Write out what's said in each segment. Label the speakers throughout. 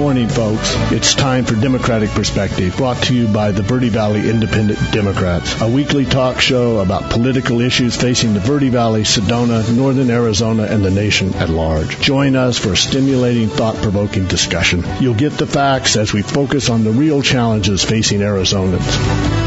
Speaker 1: morning, folks. It's time for Democratic Perspective, brought to you by the Verde Valley Independent Democrats, a weekly talk show about political issues facing the Verde Valley, Sedona, northern Arizona, and the nation at large. Join us for a stimulating, thought-provoking discussion. You'll get the facts as we focus on the real challenges facing Arizonans.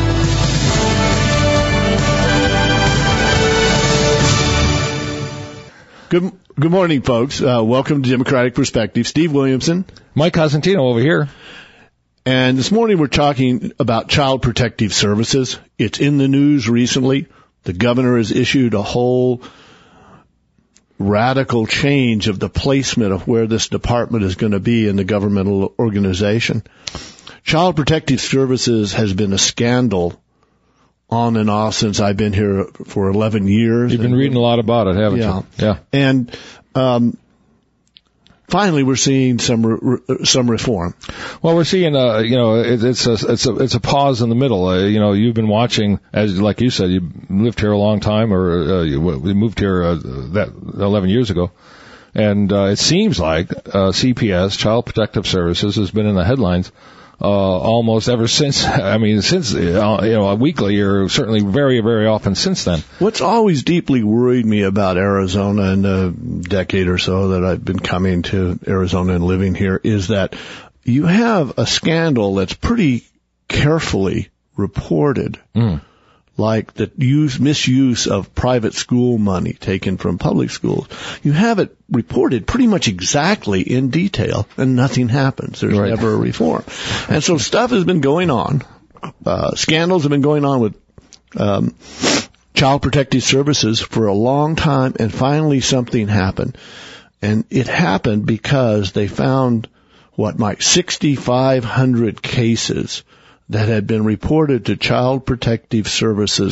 Speaker 1: Good morning, folks. Welcome to Democratic Perspective. Steve Williamson.
Speaker 2: Mike Cosentino over here.
Speaker 1: And this morning we're talking about Child Protective Services. It's in the news recently. The governor has issued a whole radical change of the placement of where this department is going to be in the governmental organization. Child Protective Services has been a scandal on and off since I've been here for 11 years.
Speaker 2: You've been reading a lot about it, haven't you?
Speaker 1: Yeah. And finally, we're seeing some reform.
Speaker 2: Well, we're seeing, it's a pause in the middle. You've been watching, as like you said, you lived here a long time, or we moved here that 11 years ago, and it seems like CPS, Child Protective Services, has been in the headlines almost ever since. Since weekly, or certainly very, very often since then.
Speaker 1: What's always deeply worried me about Arizona in the decade or so that I've been coming to Arizona and living here is that you have a scandal that's pretty carefully reported, like the misuse of private school money taken from public schools. You have it reported pretty much exactly in detail, and nothing happens. There's never a reform. And so stuff has been going on. Scandals have been going on with Child Protective Services for a long time, and finally something happened. And it happened because they found, 6,500 cases that had been reported to Child Protective Services.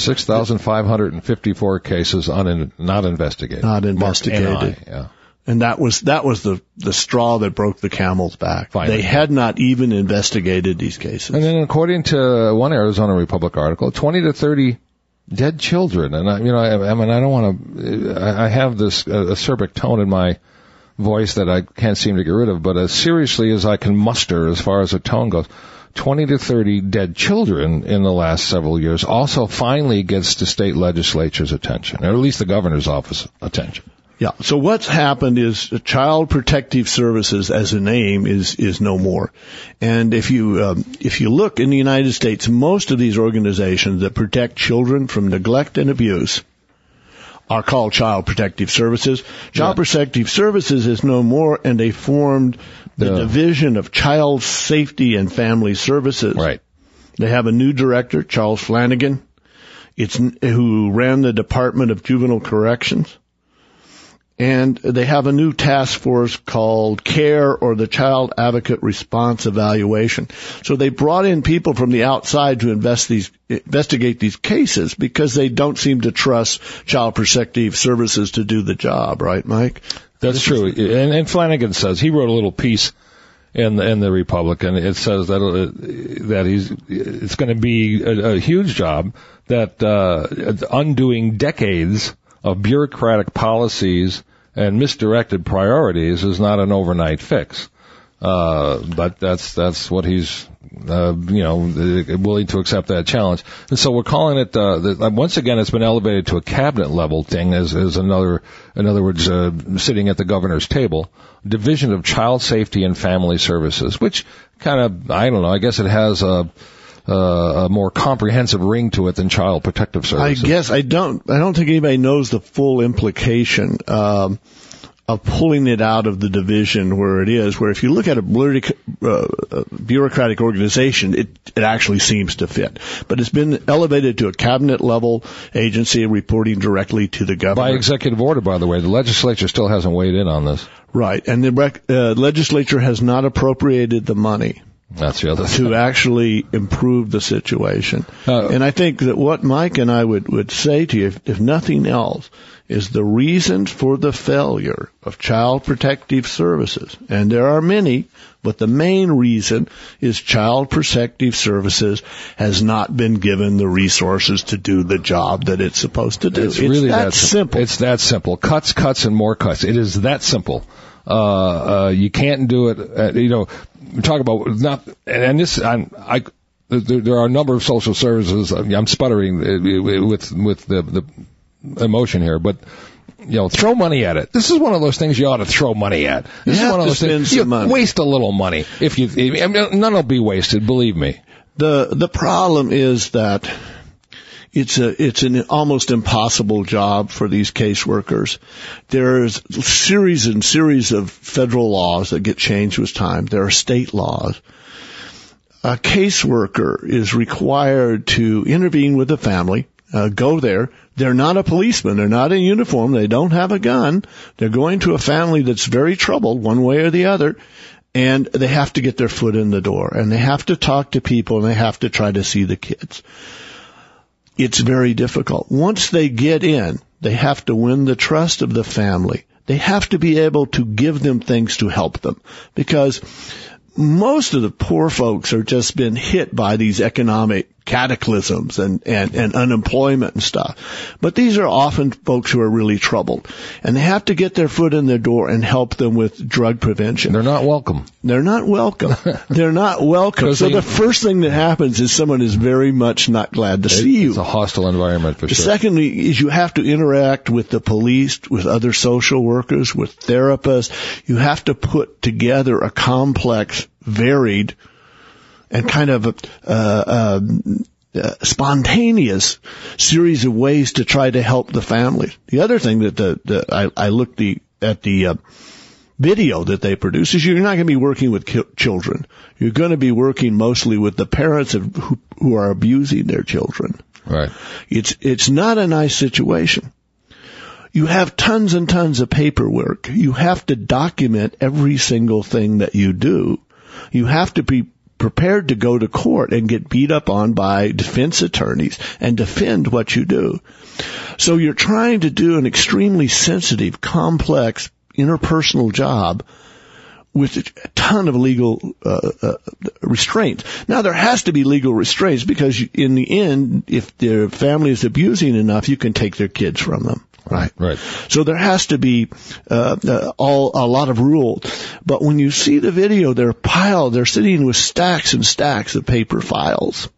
Speaker 2: 6,554 cases not investigated.
Speaker 1: Not investigated.
Speaker 2: Yeah.
Speaker 1: And that was the straw that broke the camel's back.
Speaker 2: Finally.
Speaker 1: They had not even investigated these cases.
Speaker 2: And then according to one Arizona Republic article, 20 to 30 dead children. And I don't want to, I have this acerbic tone in my voice that I can't seem to get rid of, but as seriously as I can muster as far as the tone goes, 20 to 30 dead children in the last several years also finally gets the state legislature's attention, or at least the governor's office attention.
Speaker 1: Yeah. So what's happened is Child Protective Services as a name is no more. And if you look in the United States, most of these organizations that protect children from neglect and abuse are called Child Protective Services. Child Protective Services is no more, and they formed the Division of Child Safety and Family Services.
Speaker 2: Right.
Speaker 1: They have a new director, Charles Flanagan, who ran the Department of Juvenile Corrections. And they have a new task force called CARE, or the Child Advocate Response Evaluation. So they brought in people from the outside to investigate these cases because they don't seem to trust Child Protective Services to do the job, right, Mike?
Speaker 2: That's true. And Flanagan says, he wrote a little piece in the Republic, and it says that it's going to be a huge job, that undoing decades of bureaucratic policies and misdirected priorities is not an overnight fix. But that's what he's, willing to accept that challenge. And so we're calling it, once again, it's been elevated to a cabinet level thing as in other words, sitting at the governor's table, Division of Child Safety and Family Services, which kind of, I guess it has a more comprehensive ring to it than Child Protective Services.
Speaker 1: I guess I don't think anybody knows the full implication of pulling it out of the division where it is, where if you look at a bureaucratic organization, it actually seems to fit. But it's been elevated to a cabinet level agency reporting directly to the governor.
Speaker 2: By executive order, by the way. The legislature still hasn't weighed in on this.
Speaker 1: Right. And the legislature has not appropriated the money.
Speaker 2: That's the other thing.
Speaker 1: To actually improve the situation. And I think that what Mike and I would say to you, if nothing else, is the reason for the failure of Child Protective Services. And there are many, but the main reason is Child Protective Services has not been given the resources to do the job that it's supposed to do.
Speaker 2: It's really
Speaker 1: that simple.
Speaker 2: It's that simple. Cuts, and more cuts. It is that simple. You can't do it. Talk about not, and this, there are a number of social services. I'm sputtering with the emotion here, but throw money at it. This is one of those things you ought to throw money at. This is one of those things you waste a little money. None will be wasted, believe me.
Speaker 1: The problem is that it's an almost impossible job for these caseworkers. There's series and series of federal laws that get changed with time. There are state laws. A caseworker is required to intervene with the family, go there. They're not a policeman. They're not in uniform. They don't have a gun. They're going to a family that's very troubled one way or the other, and they have to get their foot in the door, and they have to talk to people, and they have to try to see the kids. It's very difficult. Once they get in, they have to win the trust of the family. They have to be able to give them things to help them, because most of the poor folks are just been hit by these economic cataclysms and unemployment and stuff. But these are often folks who are really troubled, and they have to get their foot in their door and help them with drug prevention.
Speaker 2: They're not welcome.
Speaker 1: They're not welcome. They're not welcome. So the first thing that happens is someone is very much not glad to see you.
Speaker 2: It's a hostile environment for sure.
Speaker 1: Secondly is you have to interact with the police, with other social workers, with therapists. You have to put together a complex, varied, and kind of spontaneous series of ways to try to help the family. The other thing that I looked at the video that they produce is you're not going to be working with children. You're going to be working mostly with the parents who are abusing their children.
Speaker 2: Right.
Speaker 1: It's not a nice situation. You have tons and tons of paperwork. You have to document every single thing that you do. You have to be prepared to go to court and get beat up on by defense attorneys and defend what you do. So you're trying to do an extremely sensitive, complex, interpersonal job with a ton of legal restraints. Now, there has to be legal restraints because in the end, if their family is abusing enough, you can take their kids from them. Right. So there has to be a lot of rules. But when you see the video, they're sitting with stacks and stacks of paper files.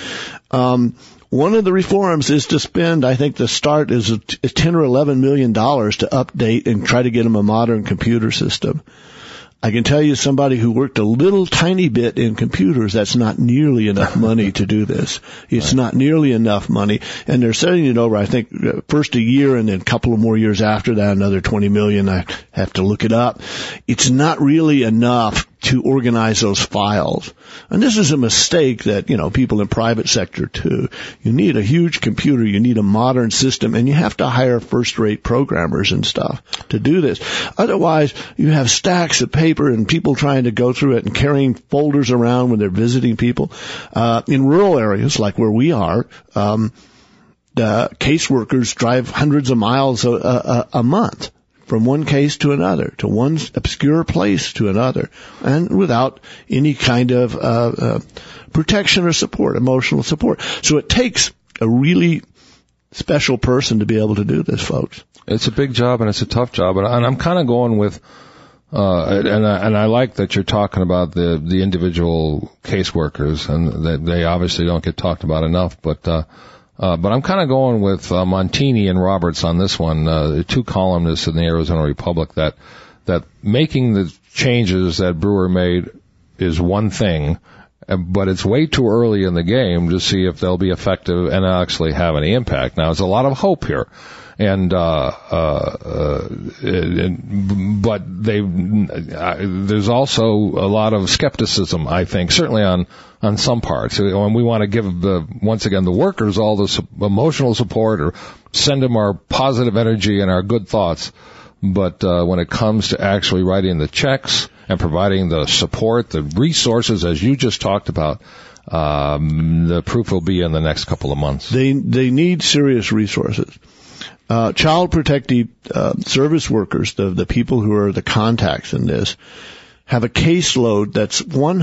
Speaker 1: One of the reforms is to spend, I think the start is $10 or $11 million to update and try to get them a modern computer system. I can tell you, somebody who worked a little tiny bit in computers, that's not nearly enough money to do this. It's not nearly enough money. And they're setting it over, I think, first a year and then a couple of more years after that, another $20 million. I have to look it up. It's not really enough to organize those files. And this is a mistake that, people in private sector too. You need a huge computer, you need a modern system, and you have to hire first-rate programmers and stuff to do this. Otherwise, you have stacks of paper and people trying to go through it and carrying folders around when they're visiting people. In rural areas like where we are, the caseworkers drive hundreds of miles a month from one case to another, to one obscure place to another, and without any kind of protection or support, emotional support. So it takes a really special person to be able to do this, folks.
Speaker 2: It's a big job and it's a tough job, and I'm kind of going with, and I like that you're talking about the individual caseworkers, and that they obviously don't get talked about enough, but I'm kind of going with Montini and Roberts on this one, two columnists in the Arizona Republic, that making the changes that Brewer made is one thing, but it's way too early in the game to see if they'll be effective and actually have any impact. Now, there's a lot of hope here. But there's also a lot of skepticism, I think, certainly on some parts. And we want to give once again, the workers all the emotional support or send them our positive energy and our good thoughts. But, when it comes to actually writing the checks and providing the support, the resources, as you just talked about, the proof will be in the next couple of months.
Speaker 1: They need serious resources. Child protective service workers, the people who are the contacts in this, have a caseload that's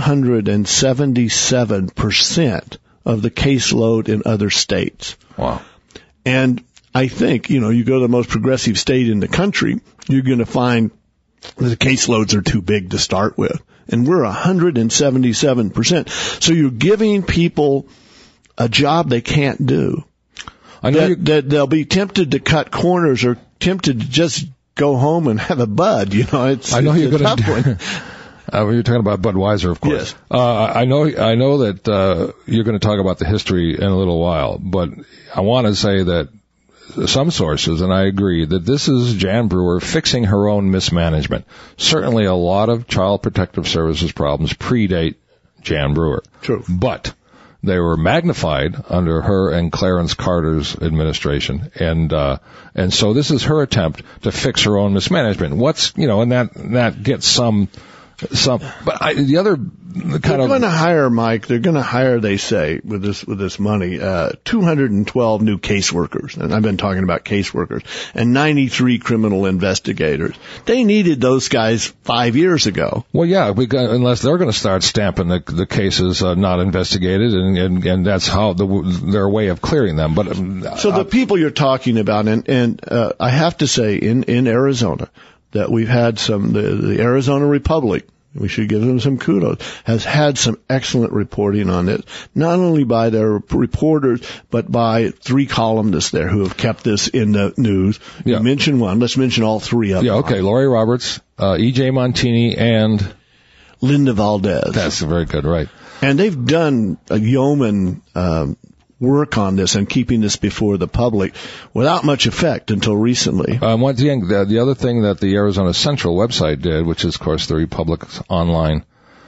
Speaker 1: 177% of the caseload in other states.
Speaker 2: Wow.
Speaker 1: And I think, you go to the most progressive state in the country, you're going to find The caseloads are too big to start with. And we're 177%. So you're giving people a job they can't do.
Speaker 2: I know
Speaker 1: that they'll be tempted to cut corners or tempted to just go home and have a bud. You know,
Speaker 2: I know you're going to. You're talking about Budweiser, of course.
Speaker 1: Yes.
Speaker 2: I know that you're going to talk about the history in a little while, but I want to say that some sources, and I agree, that this is Jan Brewer fixing her own mismanagement. Certainly a lot of Child Protective Services problems predate Jan Brewer.
Speaker 1: True.
Speaker 2: But they were magnified under her and Clarence Carter's administration, and so this is her attempt to fix her own mismanagement. And that gets some, but the other kind
Speaker 1: They're going to hire, Mike. They're going to hire, they say, with this money, 212 new caseworkers, and I've been talking about caseworkers, and 93 criminal investigators. They needed those guys 5 years ago.
Speaker 2: Well, yeah, unless they're going to start stamping the cases not investigated, and that's how their way of clearing them. But
Speaker 1: so the people you're talking about, and I have to say, in Arizona, that we've had the Arizona Republic, we should give them some kudos, has had some excellent reporting on it, not only by their reporters, but by 3 columnists there who have kept this in the news. Yeah. You mention one. Let's mention all 3 of them.
Speaker 2: Yeah, okay. Lori Roberts, E.J. Montini, and
Speaker 1: Linda Valdez.
Speaker 2: That's very good, right.
Speaker 1: And they've done a yeoman work on this and keeping this before the public without much effect until recently.
Speaker 2: Once again, the other thing that the Arizona Central website did, which is, of course, the Republic's online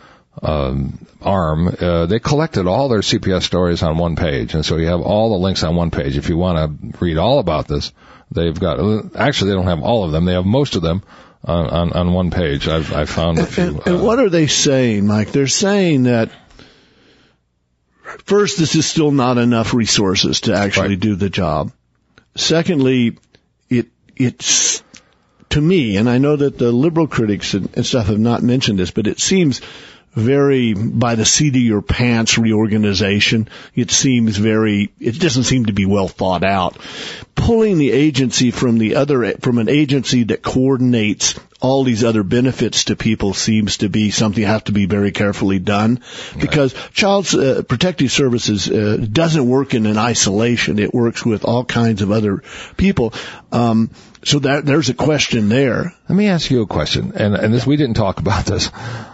Speaker 2: arm, they collected all their CPS stories on one page, and so you have all the links on one page. If you want to read all about this, they've got, actually they don't have all of them, they have most of them on one page. I've found a few.
Speaker 1: And what are they saying, Mike? They're saying that first, this is still not enough resources to actually do the job. Secondly, it's to me, and I know that the liberal critics and stuff have not mentioned this, but it seems very by the seat of your pants reorganization. It doesn't seem to be well thought out. Pulling the agency from an agency that coordinates all these other benefits to people seems to be something that has to be very carefully done, because Child Protective Services doesn't work in an isolation. It works with all kinds of other people. So there's a question there.
Speaker 2: Let me ask you a question, and this, we didn't talk about this.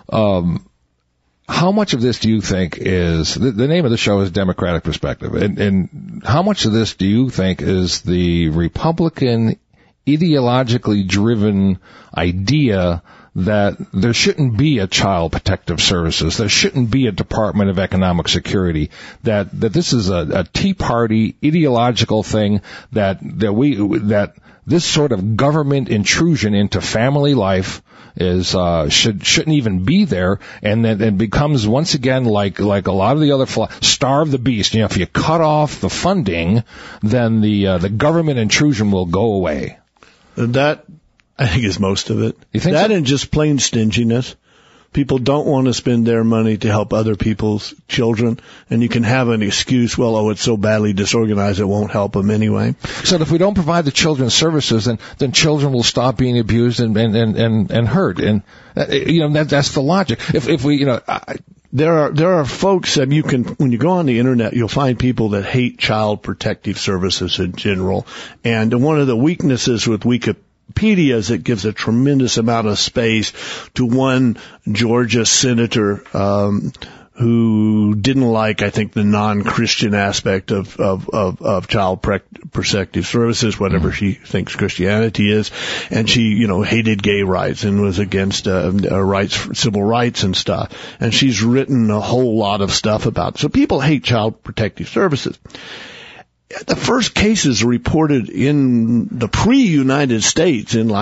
Speaker 2: How much of this do you think is, the name of the show is Democratic Perspective, and how much of this do you think is the Republican ideologically driven idea that there shouldn't be a Child Protective Services, there shouldn't be a Department of Economic Security, that this is a Tea Party ideological thing, that this sort of government intrusion into family life shouldn't even be there, and then it becomes once again like a lot of the other starve the beast. If you cut off the funding, then the government intrusion will go away.
Speaker 1: That, I think, is most of it.
Speaker 2: You think
Speaker 1: that
Speaker 2: so?
Speaker 1: And just plain stinginess. People don't want to spend their money to help other people's children, and you can have an excuse, it's so badly disorganized it won't help them anyway. So
Speaker 2: if we don't provide the children's services, then children will stop being abused and hurt, and that's the logic. If we
Speaker 1: There are folks that when you go on the internet, you'll find people that hate Child Protective Services in general, and one of the weaknesses with Wikipedia is it gives a tremendous amount of space to one Georgia senator who didn't like, I think, the non-Christian aspect of Child Protective Services, whatever she thinks Christianity is, and she, hated gay rights and was against civil rights and stuff. And she's written a whole lot of stuff about it. So people hate Child Protective Services. The first cases reported in the pre-United States in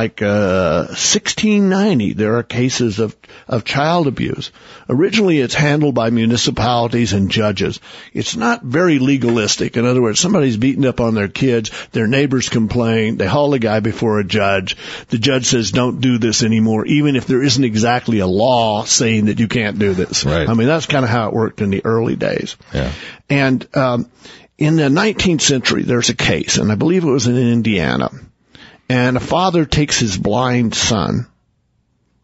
Speaker 1: 1690. There are cases of child abuse. Originally, it's handled by municipalities and judges. It's not very legalistic. In other words, somebody's beating up on their kids, their neighbors complain, they haul the guy before a judge. The judge says, don't do this anymore, even if there isn't exactly a law saying that you can't do this.
Speaker 2: Right.
Speaker 1: I mean, that's kind of how it worked in the early days.
Speaker 2: Yeah.
Speaker 1: And in the 19th century, there's a case, and I believe it was in Indiana, and a father takes his blind son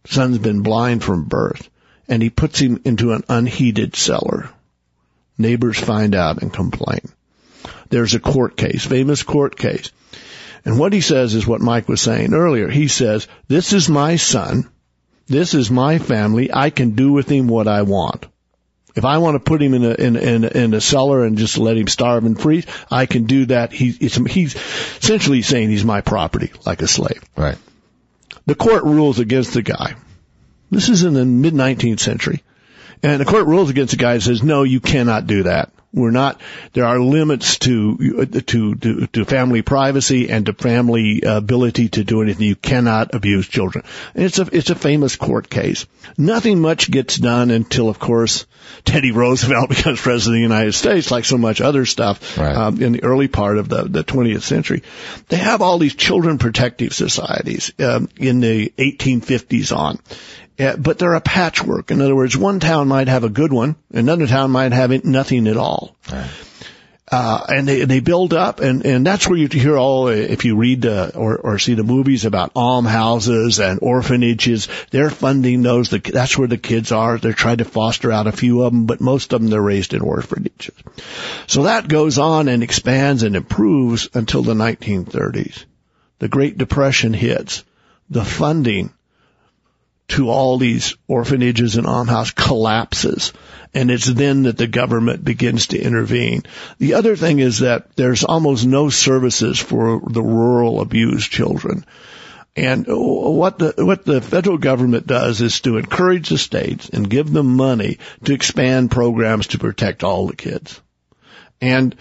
Speaker 1: Son's been blind from birth, and he puts him into an unheated cellar. Neighbors find out and complain. There's a court case, famous court case. And what he says is what Mike was saying earlier. He says, this is my son. This is my family. I can do with him what I want. If I want to put him in a cellar and just let him starve and freeze, I can do that. He's essentially saying he's my property, like a slave.
Speaker 2: Right.
Speaker 1: The court rules against the guy. This is in the mid-19th century. And the court rules against the guy and says, no, you cannot do that. There are limits to family privacy and to family ability to do anything. You cannot abuse children. And it's a famous court case. Nothing much gets done until, of course, Teddy Roosevelt becomes president of the United States, like so much other stuff,
Speaker 2: right.
Speaker 1: In the early part of the 20th century. They have all these children protective societies, in the 1850s on. But they're a patchwork. In other words, one town might have a good one, another town might have nothing at all.
Speaker 2: Right.
Speaker 1: And they build up, and that's where you hear if you read or see the movies about almhouses and orphanages, they're funding those. That's where the kids are. They're trying to foster out a few of them, but most of them they're raised in orphanages. So that goes on and expands and improves until the 1930s. The Great Depression hits. The funding to all these orphanages and almhouses collapses, and it's then that the government begins to intervene. The other thing is that there's almost no services for the rural abused children. And what the federal government does is to encourage the states and give them money to expand programs to protect all the kids. And,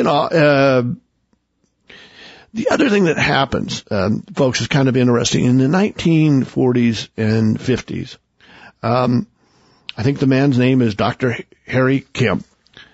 Speaker 1: the other thing that happens, folks, is kind of interesting. In the 1940s and 50s, I think the man's name is Dr. Harry Kemp.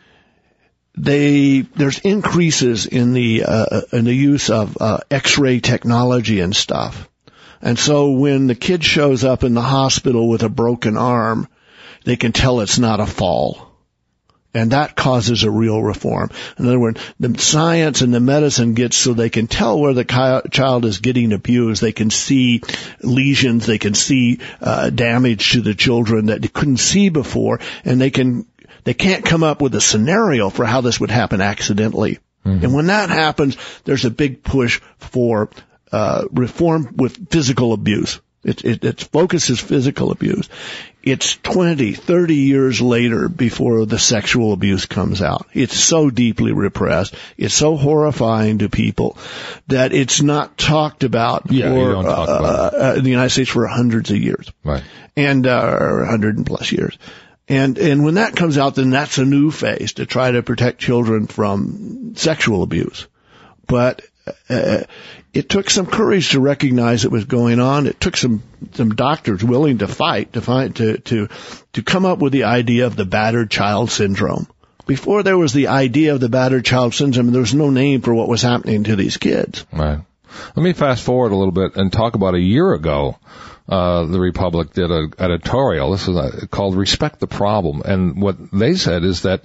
Speaker 1: There's increases in the use of X-ray technology and stuff. And so when the kid shows up in the hospital with a broken arm, they can tell it's not a fall. And that causes a real reform. In other words, the science and the medicine gets so they can tell where the child is getting abused. They can see lesions. They can see damage to the children that they couldn't see before. And they can't come up with a scenario for how this would happen accidentally. Mm-hmm. And when that happens, there's a big push for reform with physical abuse. Its focus is physical abuse. It's 20, 30 years later before the sexual abuse comes out. It's so deeply repressed. It's so horrifying to people that it's not talked about in the United States for hundreds of years.
Speaker 2: Right.
Speaker 1: And, 100 and plus years. And when that comes out, then that's a new phase to try to protect children from sexual abuse. But, it took some courage to recognize it was going on. It took some doctors willing to fight to come up with the idea of the battered child syndrome. Before there was the idea of the battered child syndrome, there was no name for what was happening to these kids.
Speaker 2: Right. Let me fast forward a little bit and talk about a year ago. The Republic did an editorial. This is called "Respect the Problem," and what they said is that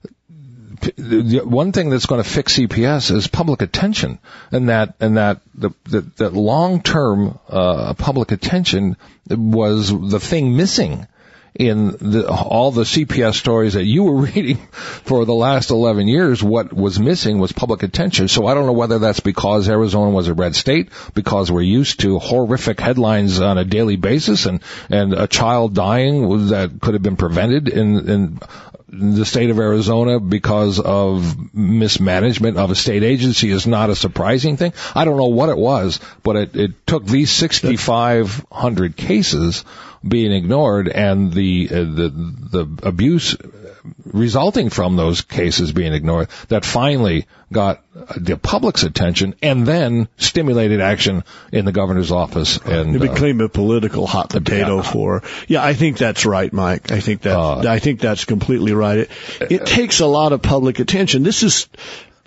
Speaker 2: the one thing that's going to fix CPS is public attention, and that long-term public attention was the thing missing in all the CPS stories that you were reading for the last 11 years. What was missing was public attention. So I don't know whether that's because Arizona was a red state, because we're used to horrific headlines on a daily basis, and a child dying that could have been prevented in the state of Arizona because of mismanagement of a state agency is not a surprising thing. I don't know what it was, but it took these 6,500 cases being ignored and the abuse resulting from those cases being ignored that finally got the public's attention and then stimulated action in the governor's office. And
Speaker 1: it became a political hot potato I think that's right, Mike. I think that's completely right. It takes a lot of public attention. This is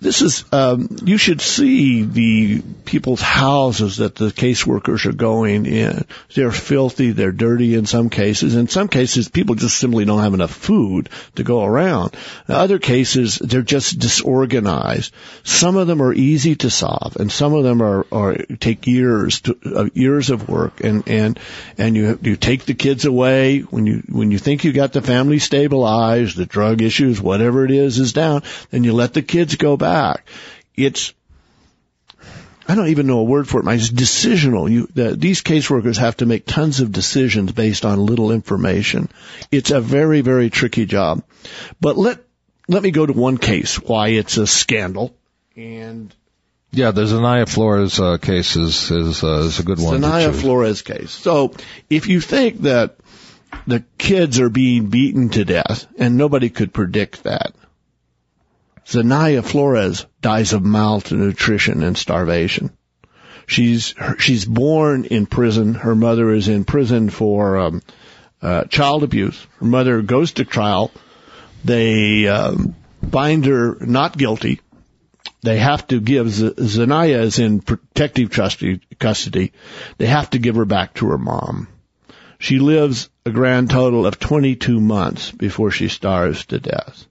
Speaker 1: this is, you should see the people's houses that the caseworkers are going in. They're filthy, they're dirty in some cases. In some cases, people just simply don't have enough food to go around. In other cases, they're just disorganized. Some of them are easy to solve, and some of them are take years of work. And you take the kids away when you think you got the family stabilized, the drug issues, whatever it is down, then you let the kids go back. It's, I don't even know a word for it. It's decisional. These caseworkers have to make tons of decisions based on little information. It's a very, very tricky job. But let me go to one case why it's a scandal. And
Speaker 2: yeah, the Zanaya Flores case is a good one.
Speaker 1: Zanaya Flores case. So if you think that the kids are being beaten to death, and nobody could predict that, Zanaya Flores dies of malnutrition and starvation. She's born in prison. Her mother is in prison for child abuse. Her mother goes to trial. They find her not guilty. They have to give Zanaya is in protective custody. They have to give her back to her mom. She lives a grand total of 22 months before she starves to death.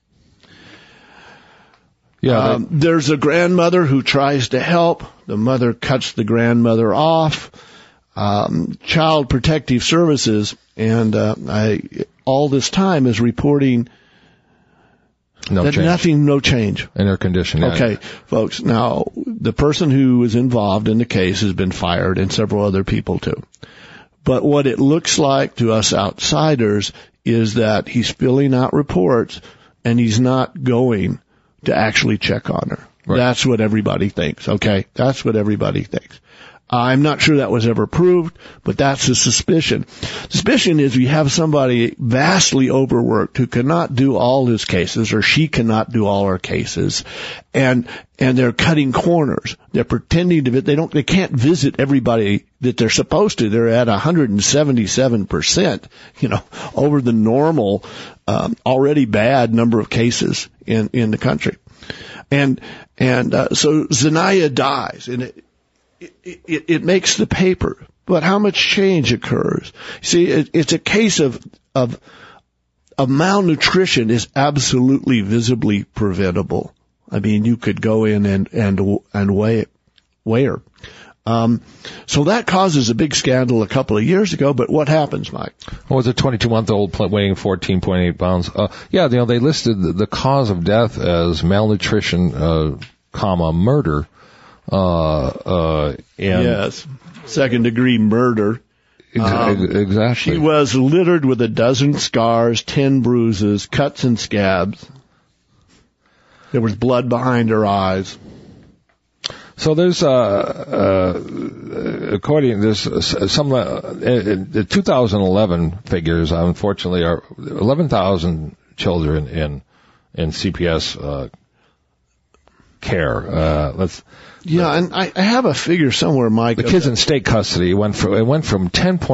Speaker 2: Yeah,
Speaker 1: there's a grandmother who tries to help. The mother cuts the grandmother off. Child Protective Services, and all this time is reporting no change
Speaker 2: in her condition. Yeah.
Speaker 1: Okay, folks. Now the person who is involved in the case has been fired, and several other people too. But what it looks like to us outsiders is that he's filling out reports, and he's not going to actually check on her. Right. That's what everybody thinks, okay? That's what everybody thinks. I'm not sure that was ever proved, but that's the suspicion. Suspicion is we have somebody vastly overworked who cannot do all his cases, or she cannot do all her cases, and they're cutting corners. They're pretending to, they can't visit everybody that they're supposed to. They're at 177%, over the normal, already bad number of cases in the country. So Zanaya dies, and it makes the paper. But how much change occurs? See, it's a case of malnutrition is absolutely visibly preventable. I mean, you could go in and weigh her. So that causes a big scandal a couple of years ago, but what happens, Mike?
Speaker 2: Well, was a 22-month-old weighing 14.8 pounds. They listed the cause of death as malnutrition, murder.
Speaker 1: Yes, second-degree murder.
Speaker 2: Exactly.
Speaker 1: She was littered with 12 scars, 10 bruises, cuts and scabs. There was blood behind her eyes.
Speaker 2: So there's, according to this, the 2011 figures, unfortunately, are 11,000 children in CPS care. And
Speaker 1: I have a figure somewhere, Mike.
Speaker 2: The kids in state custody went from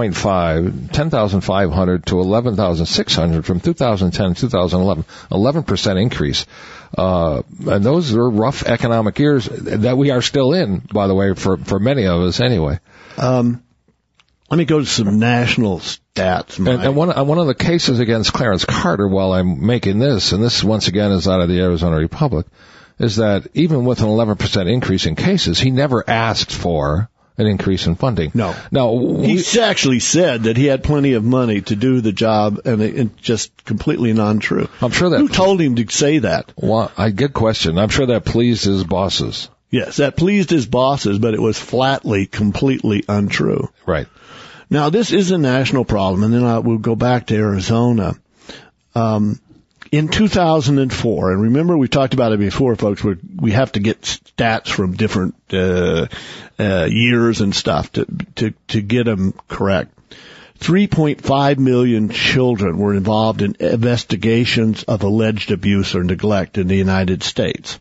Speaker 2: 10,500 to 11,600 from 2010 to 2011, 11% increase. And those are rough economic years that we are still in, by the way, for many of us anyway.
Speaker 1: Let me go to some national stats, Mike.
Speaker 2: And one of the cases against Clarence Carter, while I'm making this, and this once again is out of the Arizona Republic, is that even with an 11% increase in cases, he never asked for an increase in funding.
Speaker 1: No.
Speaker 2: Now,
Speaker 1: he actually said that he had plenty of money to do the job, and it's just completely non-true.
Speaker 2: I'm sure that...
Speaker 1: Who told him to say that?
Speaker 2: Well, good question. I'm sure that pleased his bosses.
Speaker 1: Yes, that pleased his bosses, but it was flatly, completely untrue.
Speaker 2: Right.
Speaker 1: Now, this is a national problem, and then we'll go back to Arizona. In 2004, and remember we talked about it before, folks, we have to get stats from different years and stuff to get them correct. 3.5 million children were involved in investigations of alleged abuse or neglect in the United States.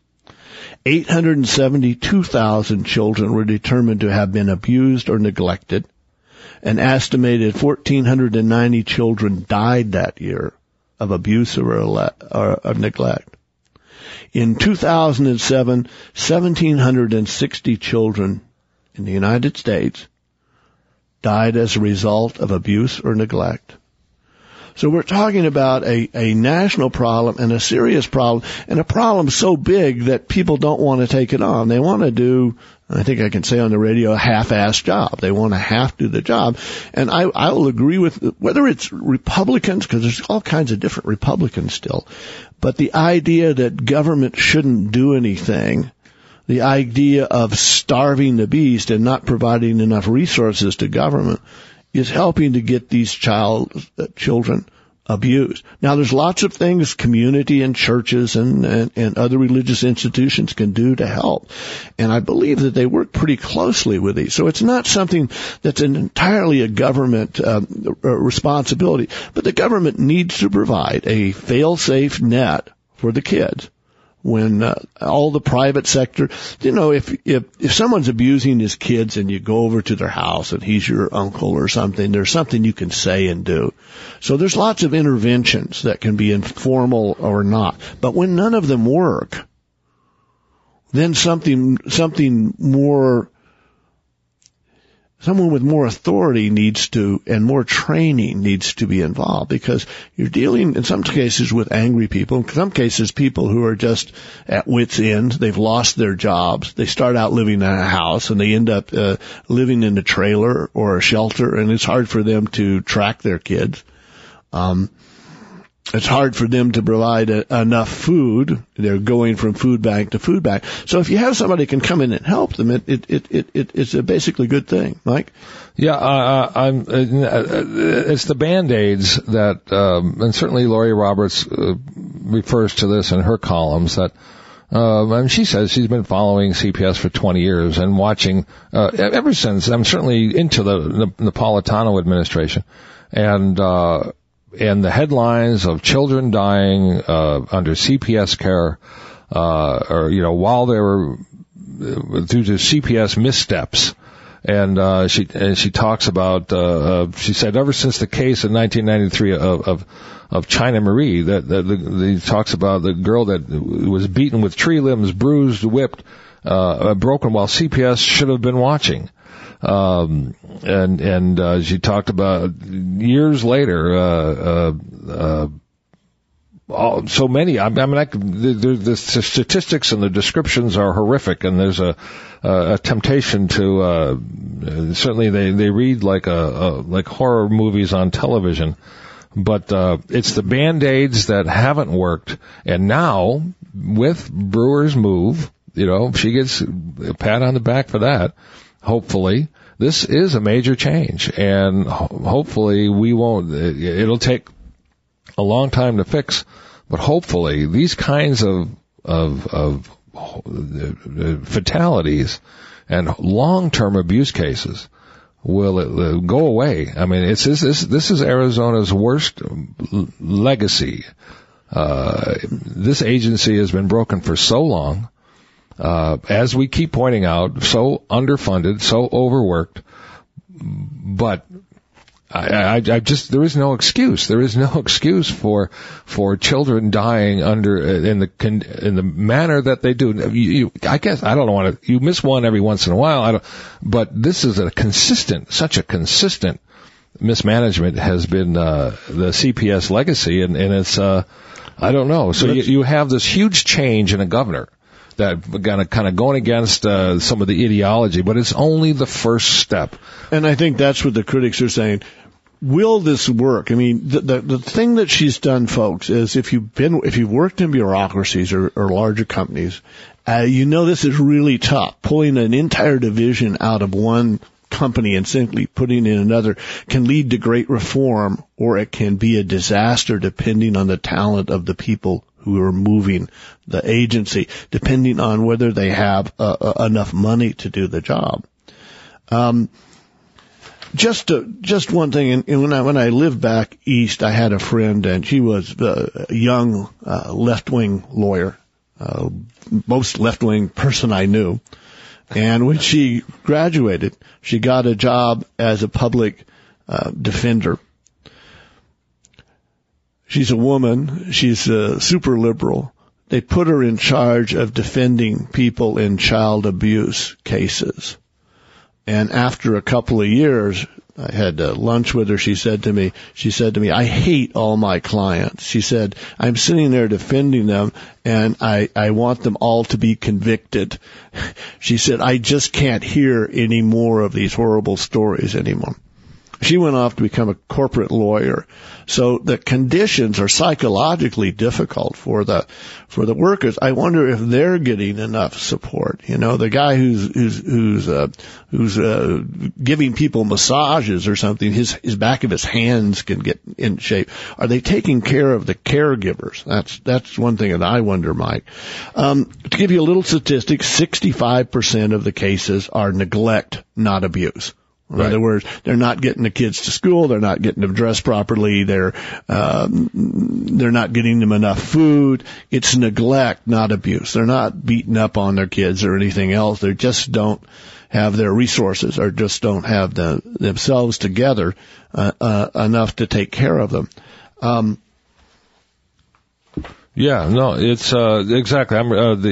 Speaker 1: 872,000 children were determined to have been abused or neglected. An estimated 1,490 children died that year of abuse or neglect. In 2007, 1,760 children in the United States died as a result of abuse or neglect. So we're talking about a national problem and a serious problem, and a problem so big that people don't want to take it on. They want to do, I think I can say on the radio, a half-assed job. They want to half do the job. And I will agree with, whether it's Republicans, because there's all kinds of different Republicans still, but the idea that government shouldn't do anything, the idea of starving the beast and not providing enough resources to government, is helping to get these children abused. Now, there's lots of things community and churches and other religious institutions can do to help. And I believe that they work pretty closely with these. So it's not something that's entirely a government responsibility. But the government needs to provide a fail-safe net for the kids. When all the private sector, if someone's abusing his kids and you go over to their house and he's your uncle or something, there's something you can say and do. So there's lots of interventions that can be informal or not. But when none of them work, then something more, someone with more authority needs to, and more training needs to be involved, because you're dealing in some cases with angry people, in some cases people who are just at wit's end. They've lost their jobs. They start out living in a house and they end up living in a trailer or a shelter, and it's hard for them to track their kids. It's hard for them to provide enough food. They're going from food bank to food bank. So if you have somebody who can come in and help them, it's a basically good thing. Mike?
Speaker 2: Yeah, it's the Band-Aids that, and certainly Lori Roberts refers to this in her columns, that, and she says she's been following CPS for 20 years and watching, ever since, I'm certainly into the Napolitano administration, and the headlines of children dying under CPS care, or while they were due to CPS missteps, and she talks about she said ever since the case in 1993 of China Marie, that talks about the girl that was beaten with tree limbs, bruised, whipped, broken while CPS should have been watching. And she talked about years later, so many. The statistics and the descriptions are horrific, and there's a temptation to, certainly they read like horror movies on television. But, it's the Band-Aids that haven't worked. And now, with Brewer's move, she gets a pat on the back for that. Hopefully, this is a major change, and hopefully it'll take a long time to fix, but hopefully these kinds of fatalities and long-term abuse cases will go away. I mean, this is Arizona's worst legacy. This agency has been broken for so long. As we keep pointing out, so underfunded, so overworked, but there is no excuse. There is no excuse for children dying in the manner that they do. I guess I don't want to. You miss one every once in a while. But this is such a consistent mismanagement has been the CPS legacy, and it's I don't know. So you have this huge change in a governor that kind of going against some of the ideology, but it's only the first step. And
Speaker 1: I think that's what the critics are saying. Will this work? I mean, the thing that she's done, folks, is if you've worked in bureaucracies or larger companies, this is really tough. Pulling an entire division out of one company and simply putting in another can lead to great reform, or it can be a disaster depending on the talent of the people who are moving the agency, depending on whether they have enough money to do the job. Just one thing, and when I lived back east, I had a friend, and she was a young left-wing lawyer, most left-wing person I knew. And when she graduated, she got a job as a public defender. She's a woman. She's super liberal. they put her in charge of defending people in child abuse cases. And after a couple of years, I had lunch with her. She said to me, I hate all my clients. She said, I'm sitting there defending them, and I want them all to be convicted. She said, I just can't hear any more of these horrible stories anymore. She went off to become a corporate lawyer. So the conditions are psychologically difficult for the workers. I wonder if they're getting enough support. You know, the guy who's giving people massages or something, his back of his hands can get in shape. Are they taking care of the caregivers? That's one thing that I wonder, Mike. To give you a little statistic, 65% of the cases are neglect, not abuse. In other words, they're not getting the kids to school, they're not getting them dressed properly, they're not getting them enough food. It's neglect, not abuse. They're not beating up on their kids or anything else. They just don't have their resources or just don't have themselves together enough to take care of them.
Speaker 2: Yeah, no, it's exactly. I'm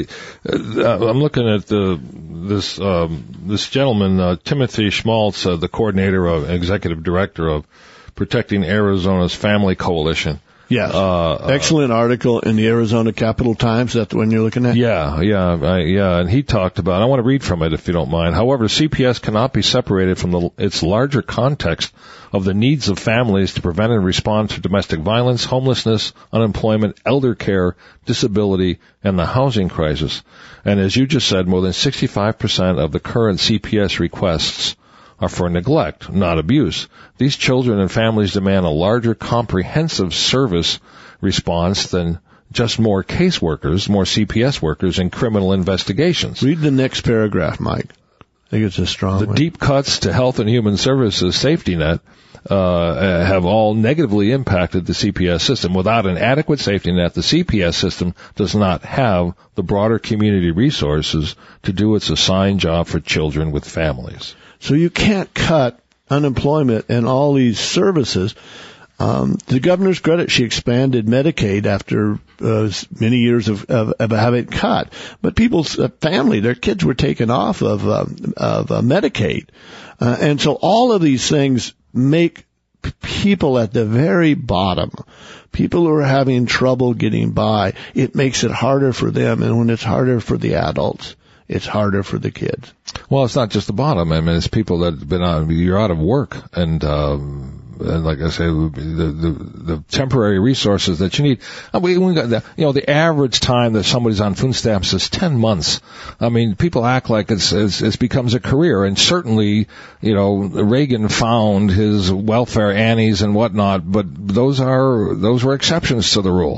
Speaker 2: looking at this gentleman, Timothy Schmaltz, the coordinator of executive director of Protecting Arizona's Family Coalition.
Speaker 1: Yes, excellent article in the Arizona Capital Times. That's the one you're looking at?
Speaker 2: Yeah, and he talked about, I want to read from it if you don't mind. However, CPS cannot be separated from its larger context of the needs of families to prevent and respond to domestic violence, homelessness, unemployment, elder care, disability, and the housing crisis. And as you just said, more than 65% of the current CPS requests are for neglect, not abuse. These children and families demand a larger comprehensive service response than just more caseworkers, more CPS workers in criminal investigations.
Speaker 1: Read the next paragraph, Mike. I think it's a strong one.
Speaker 2: Deep cuts to Health and Human Services safety net have all negatively impacted the CPS system. Without an adequate safety net, the CPS system does not have the broader community resources to do its assigned job for children with families.
Speaker 1: So you can't cut unemployment and all these services. To the governor's credit, she expanded Medicaid after many years of having it cut. But people's family, their kids were taken off of Medicaid. And so all of these things make people at the very bottom, people who are having trouble getting by, it makes it harder for them. And when it's harder for the adults, it's harder for the kids.
Speaker 2: Well, it's not just the bottom. I mean, it's people that have been you're out of work, and like I say, the temporary resources that you need. We got the average time that somebody's on food stamps is 10 months. I mean, people act like it becomes a career, and certainly, Reagan found his welfare annies and whatnot, but those were exceptions to the rule.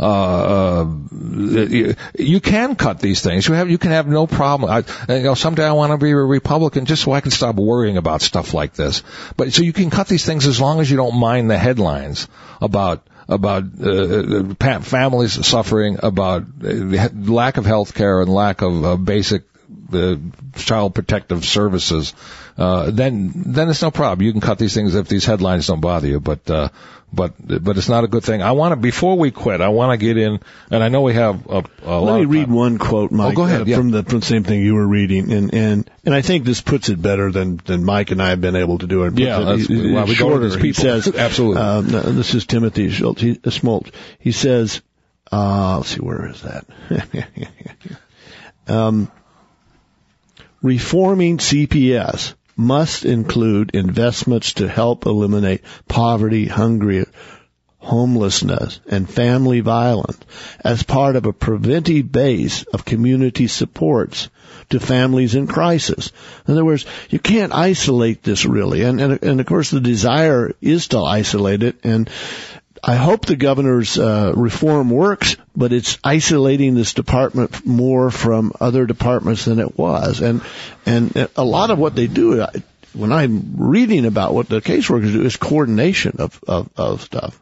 Speaker 2: You can cut these things. You can have no problem. Someday I want to be a Republican just so I can stop worrying about stuff like this. But so you can cut these things as long as you don't mind the headlines about families suffering, about lack of health care and lack of basic child protective services. Then it's no problem. You can cut these things if these headlines don't bother you. But it's not a good thing. Before we quit, I want to get in, and I know we have a lot.
Speaker 1: Let me read one quote, Mike.
Speaker 2: Go ahead.
Speaker 1: From the same thing you were reading, and I think this puts it better than Mike and I have been able to do it.
Speaker 2: That's why we go to these people.
Speaker 1: He says,
Speaker 2: absolutely.
Speaker 1: This is Timothy Schmaltz. He says, let's see, where is that? Reforming CPS must include investments to help eliminate poverty, hunger, homelessness, and family violence as part of a preventive base of community supports to families in crisis. In other words, you can't isolate this really, and of course the desire is to isolate it, and I hope the governor's reform works, but it's isolating this department more from other departments than it was. And a lot of what they do, when I'm reading about what the caseworkers do, is coordination of stuff.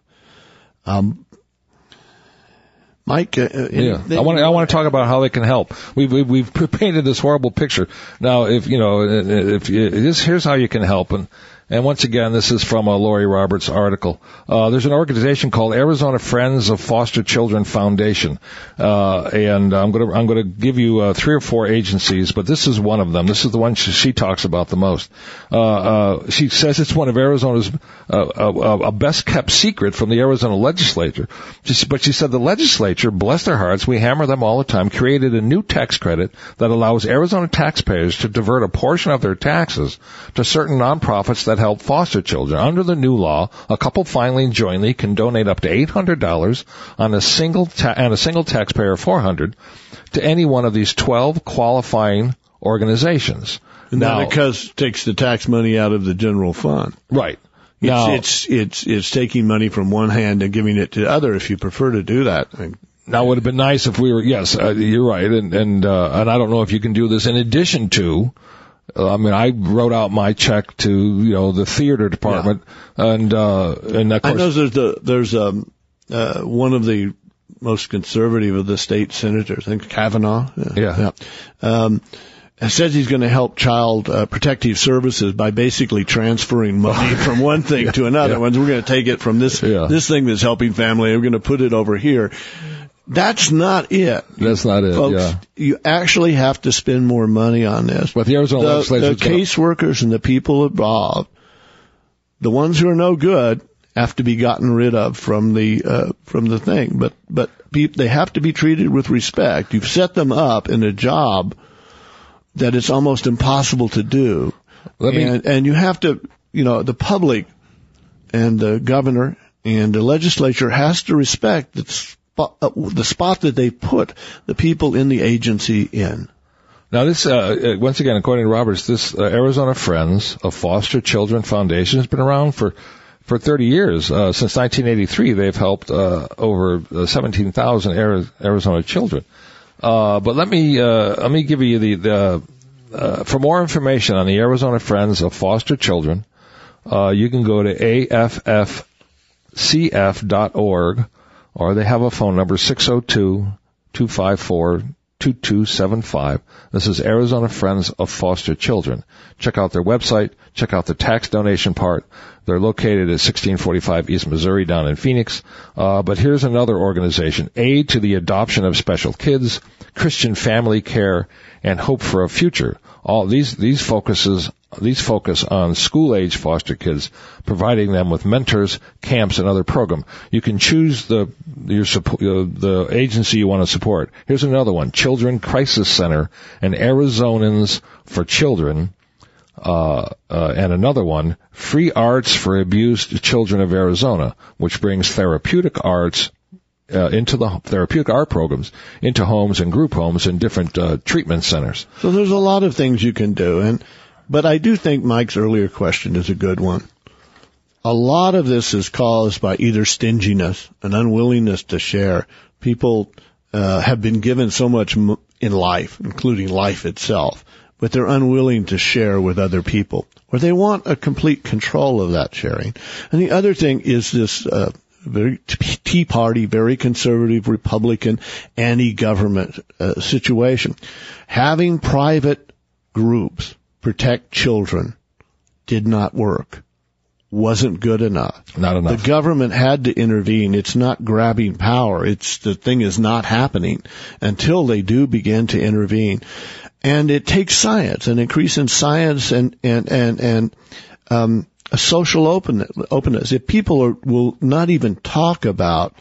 Speaker 1: Mike,
Speaker 2: I want to talk about how they can help. We've painted this horrible picture. Now, here's how you can help, and And once again, this is from a Lori Roberts article. There's an organization called Arizona Friends of Foster Children Foundation, and I'm going to give you 3 or 4 agencies, but this is one of them. This is the one she talks about the most. She says it's one of Arizona's a best kept secret from the Arizona legislature. But she said the legislature, bless their hearts, we hammer them all the time, created a new tax credit that allows Arizona taxpayers to divert a portion of their taxes to certain nonprofits that help foster children. Under the new law, a couple finally and jointly can donate up to $800 on a single taxpayer of $400 to any one of these 12 qualifying organizations.
Speaker 1: And now, that because takes the tax money out of the general fund.
Speaker 2: Right.
Speaker 1: It's taking money from one hand and giving it to the other if you prefer to do that.
Speaker 2: Now, it would have been nice if we were, yes, you're right, and I don't know if you can do this in addition to, I wrote out my check to, the theater department, and of course.
Speaker 1: I know there's one of the most conservative of the state senators, I think Kavanaugh.
Speaker 2: Yeah.
Speaker 1: Says he's going to help Child Protective Services by basically transferring money from one thing to another. We're going to take it from this thing that's helping family, and we're going to put it over here. That's not it.
Speaker 2: That's not it,
Speaker 1: folks. You actually have to spend more money on this.
Speaker 2: But the Arizona legislature,
Speaker 1: the caseworkers and the people involved, the ones who are no good, have to be gotten rid of from the thing. But they have to be treated with respect. You've set them up in a job that it's almost impossible to do. And you have to, the public and the governor and the legislature has to respect the spot that they put the people in the agency in.
Speaker 2: Now this, once again, according to Roberts, this Arizona Friends of Foster Children Foundation has been around for 30 years. Since 1983, they've helped over 17,000 Arizona children. But let me give you for more information on the Arizona Friends of Foster Children, you can go to AFFCF.org, or they have a phone number, 602-254-2275. This is Arizona Friends of Foster Children. Check out their website. Check out the tax donation part. They're located at 1645 East Missouri down in Phoenix. But here's another organization, Aid to the Adoption of Special Kids, Christian Family Care, and Hope for a Future. All these focus on school-age foster kids, providing them with mentors, camps, and other programs. You can choose the agency you want to support. Here's another one: Children Crisis Center and Arizonans for Children, and another one: Free Arts for Abused Children of Arizona, which brings therapeutic arts into the therapeutic art programs into homes and group homes and different treatment centers.
Speaker 1: So there's a lot of things you can do, but I do think Mike's earlier question is a good one. A lot of this is caused by either stinginess, an unwillingness to share. People have been given so much in life, including life itself, but they're unwilling to share with other people, or they want a complete control of that sharing. And the other thing is this very Tea Party, very conservative, Republican, anti-government situation. Having private groups protect children did not work. Wasn't good enough.
Speaker 2: Not enough.
Speaker 1: The government had to intervene. It's not grabbing power. The thing is not happening until they do begin to intervene. And it takes science, an increase in science and a social openness. If people will not even talk about,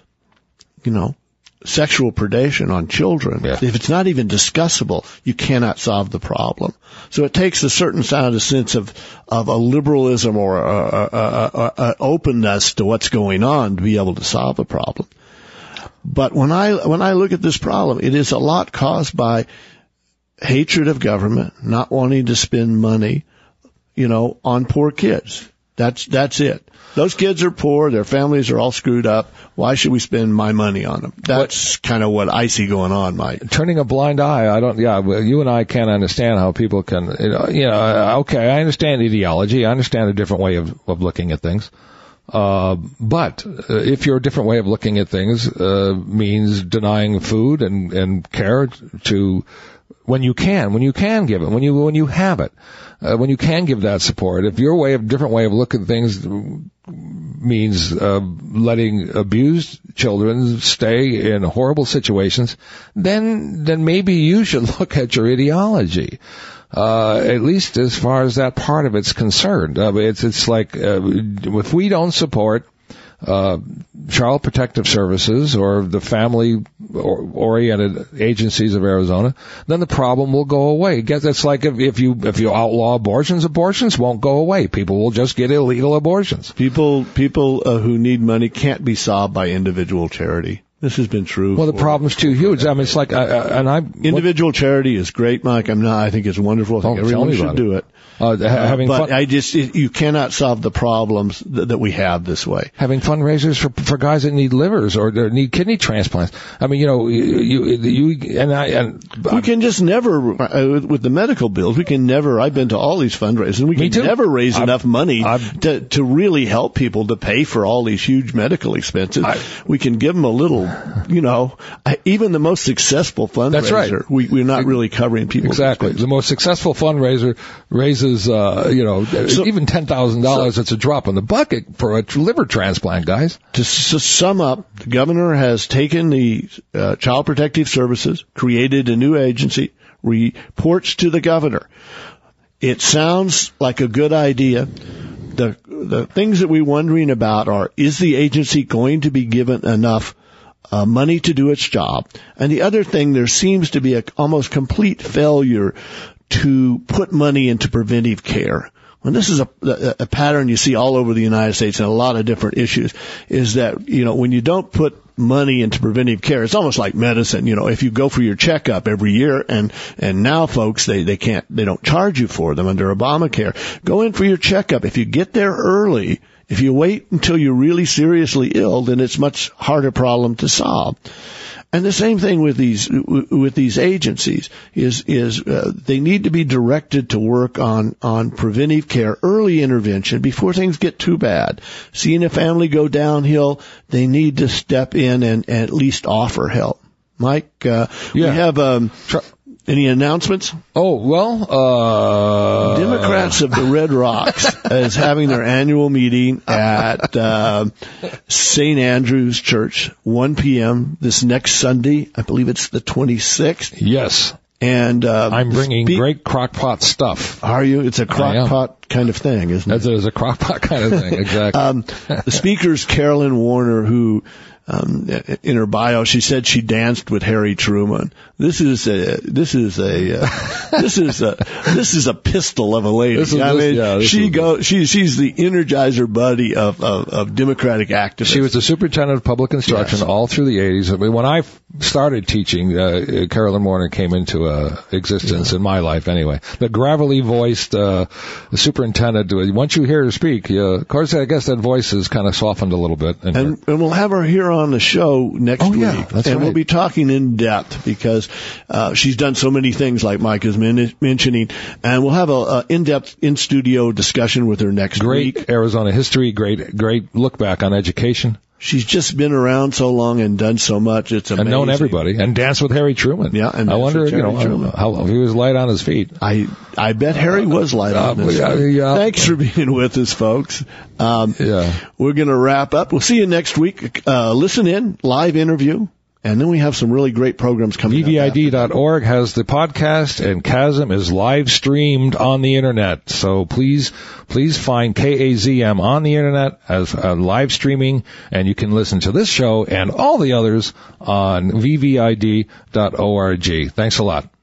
Speaker 1: sexual predation on children, if it's not even discussable, you cannot solve the problem. So it takes a certain sense of a liberalism or a openness to what's going on to be able to solve a problem. But when I look at this problem, it is a lot caused by hatred of government, not wanting to spend money, on poor kids. That's it. Those kids are poor. Their families are all screwed up. Why should we spend my money on them? That's kind of what I see going on, Mike.
Speaker 2: Turning a blind eye. You and I can't understand how people can, okay, I understand ideology. I understand a different way of looking at things. But if your different way of looking at things means denying food and care to when you can give it, when you have it, when you can give that support. If your different way of looking at things means letting abused children stay in horrible situations, then maybe you should look at your ideology. At least as far as that part of it's concerned. It's like, if we don't support Child Protective Services or the family-oriented agencies of Arizona, then the problem will go away. It's like if you outlaw abortions won't go away. People will just get illegal abortions.
Speaker 1: People who need money can't be solved by individual charity. This has been true.
Speaker 2: Well, the problem's too huge. I mean, it's like,
Speaker 1: individual charity is great, Mike. I think it's wonderful. I think everyone should do it. You cannot solve the problems that we have this way.
Speaker 2: Having fundraisers for guys that need livers or need kidney transplants. I mean, we
Speaker 1: can just never, with the medical bills, we can never, I've been to all these fundraisers, and we can never raise enough money to really help people to pay for all these huge medical expenses. We can give them a little, even the most successful fundraiser,
Speaker 2: that's right.
Speaker 1: We're not really covering people's expenses.
Speaker 2: The most successful fundraiser raises, even $10,000, it's a drop in the bucket for a liver transplant, guys.
Speaker 1: To sum up, the governor has taken the Child Protective Services, created a new agency, reports to the governor. It sounds like a good idea. The things that we're wondering about are, is the agency going to be given enough money to do its job? And the other thing, there seems to be a almost complete failure to put money into preventive care. And this is a pattern you see all over the United States and a lot of different issues, is that, when you don't put money into preventive care, it's almost like medicine. If you go for your checkup every year, and now folks, they don't charge you for them under Obamacare. Go in for your checkup. If you get there early, if you wait until you're really seriously ill, then it's much harder problem to solve. And the same thing with these agencies is they need to be directed to work on preventive care, early intervention before things get too bad. Seeing a family go downhill, they need to step in and at least offer help. Mike, we have any announcements?
Speaker 2: Oh, well,
Speaker 1: Democrats of the Red Rocks is having their annual meeting at St. Andrew's Church, 1 p.m. this next Sunday. I believe it's the 26th.
Speaker 2: Yes.
Speaker 1: And
Speaker 2: I'm bringing great crockpot stuff.
Speaker 1: Are you? It's a crockpot kind of thing, isn't it?
Speaker 2: It's a crockpot kind of thing, exactly.
Speaker 1: The speaker's Carolyn Warner, who in her bio, she said she danced with Harry Truman. This is a pistol of a lady. She's the Energizer Buddy of Democratic activists.
Speaker 2: She was the superintendent of public instruction all through the 80s. I mean, when I started teaching, Carolyn Warner came into existence in my life anyway. The gravelly voiced superintendent. Once you hear her speak, of course, I guess that voice is kind of softened a little bit.
Speaker 1: And we'll have her here on the show next week.
Speaker 2: That's right.
Speaker 1: We'll be talking in depth because she's done so many things like Mike is mentioning, and we'll have a in-depth in-studio discussion with her next week.
Speaker 2: Great Arizona history, great look back on education.
Speaker 1: She's just been around so long and done so much. It's amazing.
Speaker 2: And known everybody. And danced with Harry Truman.
Speaker 1: Yeah. And
Speaker 2: I wonder, how he was light on his feet.
Speaker 1: I bet Harry was light on his feet. Thanks for being with us, folks. We're going to wrap up. We'll see you next week. Listen in, live interview. And then we have some really great programs coming up.
Speaker 2: VVID.org has the podcast, and Chasm is live streamed on the internet. So please find KAZM on the internet as live streaming, and you can listen to this show and all the others on VVID.org. Thanks a lot.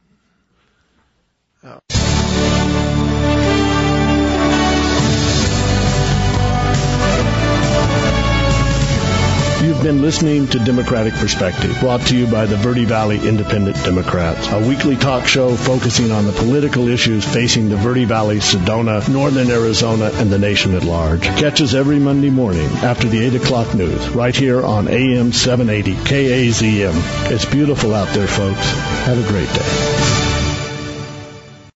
Speaker 1: You've been listening to Democratic Perspective, brought to you by the Verde Valley Independent Democrats, a weekly talk show focusing on the political issues facing the Verde Valley, Sedona, Northern Arizona, and the nation at large. Catch us every Monday morning after the 8 o'clock news, right here on AM 780 KAZM. It's beautiful out there, folks. Have a great day.